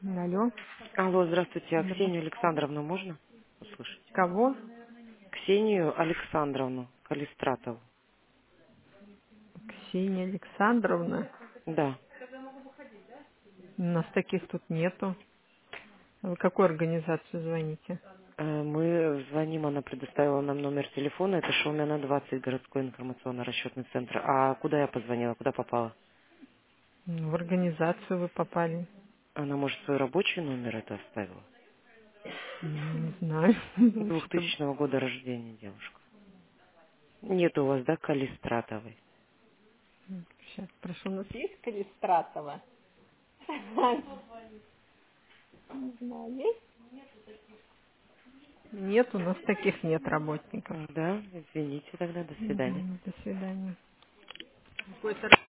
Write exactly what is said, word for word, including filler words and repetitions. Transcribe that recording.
Алло. Алло, здравствуйте. А Здра- Ксению Александровну можно услышать? Кого? Ксению Александровну Калистратову. Ксения Александровна. Да. У нас таких тут нету. Вы какой организации звоните? Э, Мы звоним, она предоставила нам номер телефона. Это Шаумяна двадцать, городской информационно-расчетный центр. А куда я позвонила? Куда попала? М, В организацию вы попали. Она, может, свой рабочий номер это оставила? М, Не знаю. Что-то Двухтысячного года рождения девушка. Нет у вас, да, Калистратовой? сейчас прошу. У нас есть Калистратова? Не знаю, есть? Нет, у нас таких нет работников. М, Да, извините тогда, до свидания. Мгм, До свидания. Какой-то